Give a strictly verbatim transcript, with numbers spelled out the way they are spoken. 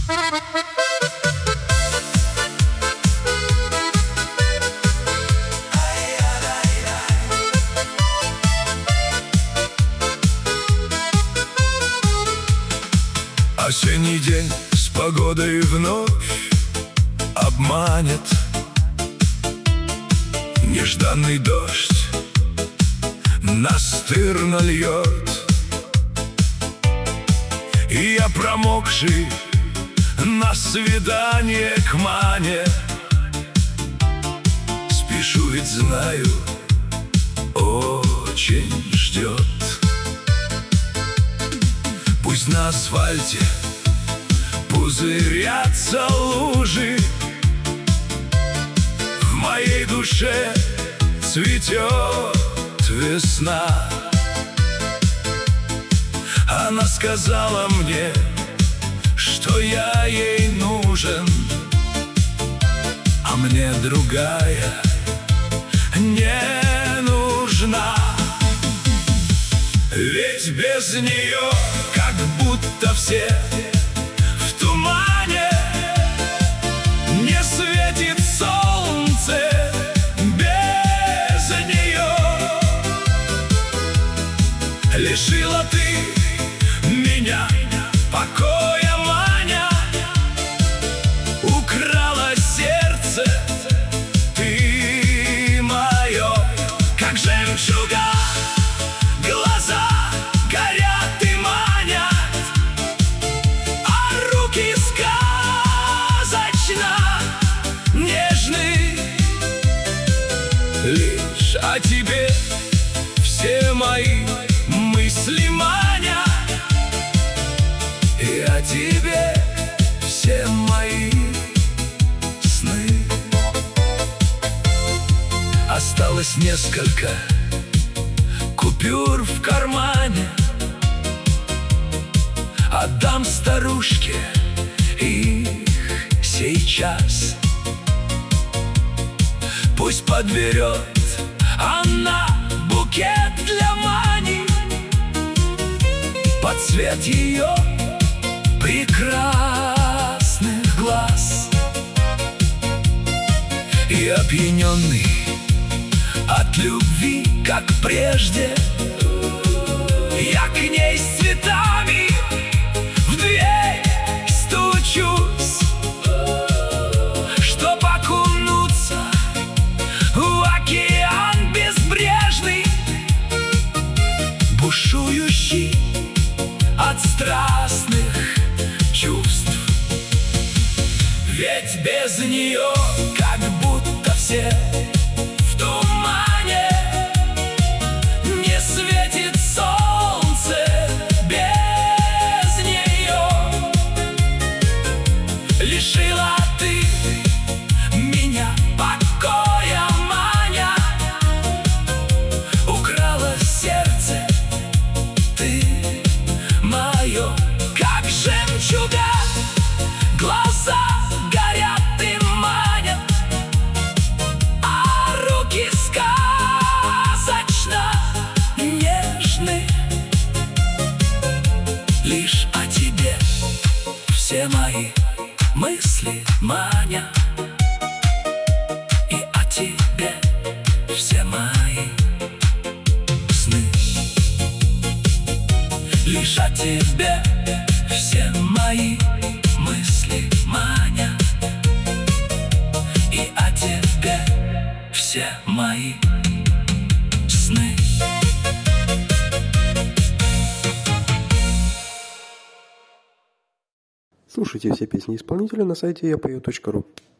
Осенний день с погодой вновь обманет. Нежданный дождь настырно льет, и я промокший на свидание к Мане спешу, ведь знаю, очень ждет. Пусть на асфальте пузырятся лужи, в моей душе цветет весна. Она сказала мне, что я ей нужен, а мне другая не нужна. Ведь без нее как будто все в тумане, не светит солнце без нее. Лишила ты меня покоя, Маня, украла сердце ты мое, как жемчуга. Глаза горят и манят, а руки сказочно нежны. Лишь о тебе все мои мысли, Маня, и о тебе все мои сны. Осталось несколько купюр в кармане, отдам старушке их сейчас. Пусть подберет она букет для Мани под цвет ее прекрасных глаз. И опьяненный от любви, как прежде, я к ней с цветами в дверь стучусь, чтоб окунуться в океан безбрежный, бушующий от страстных чувств. Ведь без нее как будто все в тумане, не светит солнце без нее. Лишила ты меня покоя, Маня, украла сердце ты мое, как жемчуга. Глаза горят и манят, а руки сказочно нежны. Лишь о тебе все мои мысли, Маня, и о тебе все мои сны. Лишь о тебе все мои мысли, Маня, и о тебе все мои сны. Слушайте все песни исполнителя на сайте я пою точка ру.